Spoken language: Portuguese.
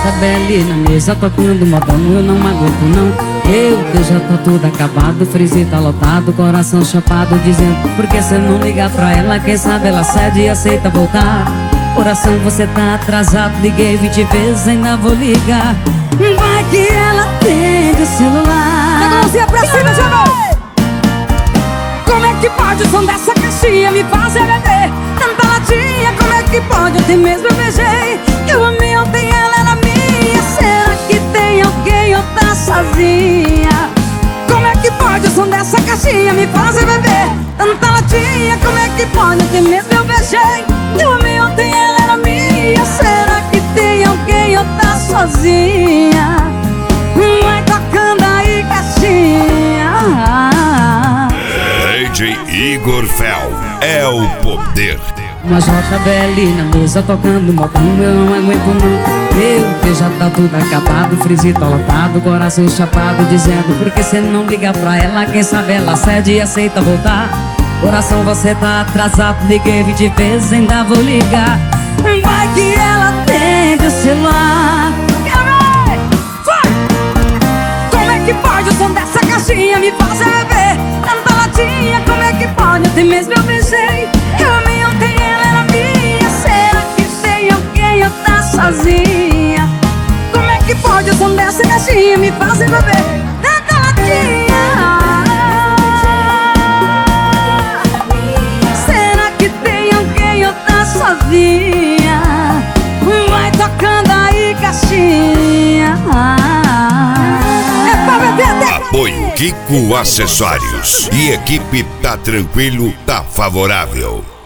JBL na mesa tocando modão, eu não aguento não. Meu Deus, já tá tudo acabado, o freezer tá lotado, coração chapado, dizendo por que cê não liga pra ela, quem sabe ela cede e aceita voltar. Coração, você tá atrasado, liguei 20 vezes, ainda vou ligar. Vai que ela atende o celular. A mãozinha pra cima, Janô! Como é que pode o som dessa caixinha me fazer beber tanta latinha? Como é que pode? Ontem mesmo eu beijei, eu amei ontem, ela era minha. Será que tem alguém ou tá sozinha? Como é que pode o som dessa caixinha me fazer beber tanta latinha? Como é que pode? Ontem mesmo eu beijei, eu amei ontem, ela era minha. Será que tem alguém ou tá sozinha? Vai tocando aí, caixinha. DJ Igor Fel é o poder. Uma JBL na mesa tocando modão, eu não aguento não. Meu Deus, já tá tudo acabado, o freezer tá lotado, coração chapado, dizendo por que cê não liga pra ela, quem sabe ela cede e aceita voltar. Coração, você tá atrasado, liguei 20 vezes, ainda vou ligar. Vai que ela atende o celular. Vai! Como é que pode o som dessa caixinha me fazer beber tanta latinha? Como é que pode? Ontem mesmo eu beijei, eu amei ontem, ela era minha. Será que tem alguém ou tá sozinha? Como é que pode o som dessa caixinha me fazer beber tanta latinha? Será que tem alguém ou tá sozinha? Vai tocando aí, caixinha. É pra beber até. Apoio Kiko Acessórios e equipe Tá Tranquilo, Tá Favorável.